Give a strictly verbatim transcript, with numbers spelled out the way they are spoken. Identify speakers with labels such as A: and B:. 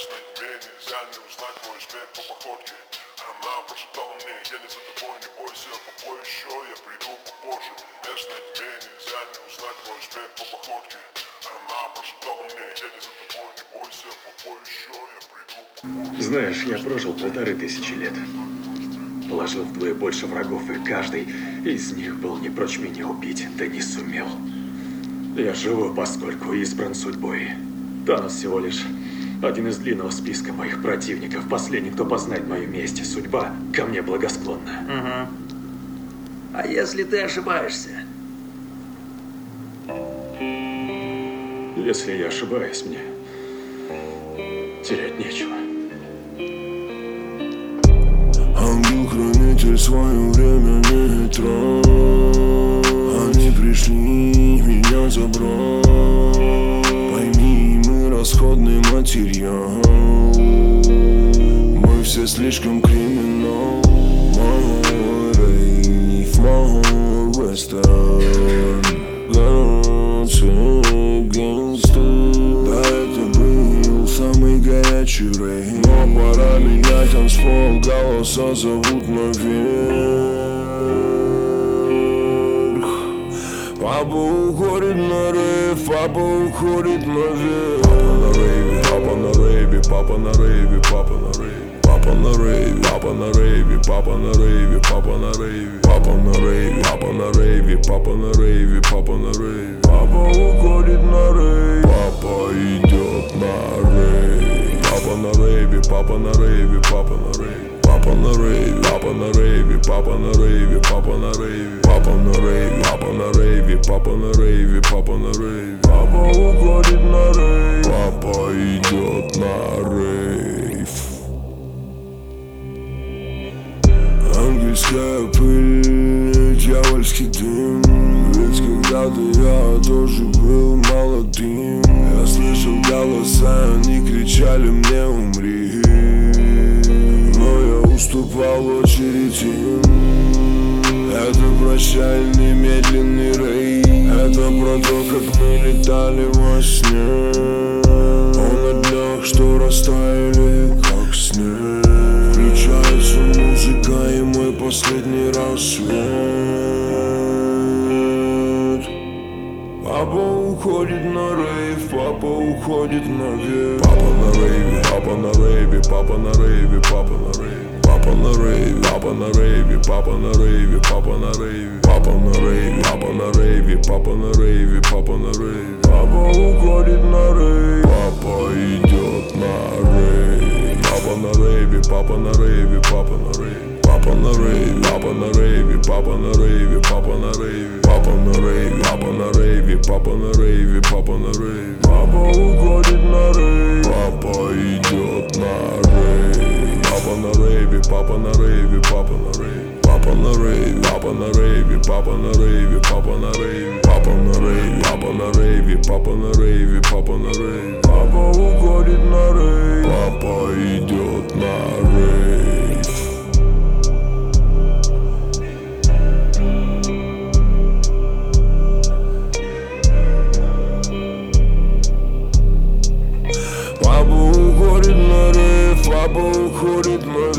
A: Ясный день, нельзя не узнать мой успех по походке. Она прошептала мне: я не за тобой, не бойся, попой еще, я приду попозже. Ясный день, нельзя не узнать мой успех по походке. Она прошептала мне: я не за тобой, не бойся, попой еще, я приду попозже.
B: Знаешь, я прожил полторы тысячи лет. Положил вдвое больше врагов, и каждый из них был не прочь меня убить, да не сумел. Я живу, поскольку избран судьбой. Танос всего лишь один из длинного списка моих противников. Последний, кто познает мою месть. Судьба ко мне благосклонна.
C: Угу. А если ты ошибаешься?
B: Если я ошибаюсь, мне терять нечего.
D: Ангел-хранитель, свое время не трать. Они пришли меня забрать. Пойми, мы расходный материал. Мы все слишком криминал. Мой рейв, мой вестерн. Городцы, гангстер. Да, это был самый горячий рейв. Но пора менять танцпол, голоса зовут наверх. Папа уходит на рейв, папа уходит наверх. Папа на рейве, папа на рейве, папа на рейве, папа на рейве, папа на рейве, папа на рейве, папа на рейве, папа на рейве, папа на рейве, папа на рейве, папа на рейве. Папа уходит на рейв, папа идет на рейв. Папа на рейве, папа на рейве, папа на рейве, папа на рейве, папа на рейве, папа на рейве, папа на рейве, папа на рейве, папа на рейве, папа на рейве, папа на рейве. Папа уходит на рейв, папа идет на рейв. Ангельская пыль, дьявольский дым. Ведь когда-то я тоже был молодым. Я слышал голоса, они кричали мне: умри. Но я уступал очередь им. Это прощальный медленный рейв. Это про то, как мы летали во сне. Он от днях, что растаяли, как снег. Включается музыка, и мой последний рассвет. Папа уходит на рейв, папа уходит наверх. Папа на рейве, папа на рейве, папа на рейве, папа на рейве, папа на рейве, папа на рейве, папа на рейве, папа на рейве, папа на рейве, папа на рейве, папа на рейве, папа на рейве. Папа уходит на рейв, папа идет на рейв. Папа на рейве, папа на рейве, папа на рейве, папа на рейве, папа на рейве, папа на рейве, папа на рейве, папа на рейве, папа на рейве, папа на рейве, папа на рейве. Папа уходит на рейв, папа идет на рейв. Папа на рейве, папа на рейве, папа на рейве, папа на рейве, папа на рейве, папа на рейве, папа на рейве, папа на рейве, папа на рейве, папа на рейве, папа на рейве. Папа уходит на рейв, папа идет на рейв. Папа уходит на рейв, папа уходит на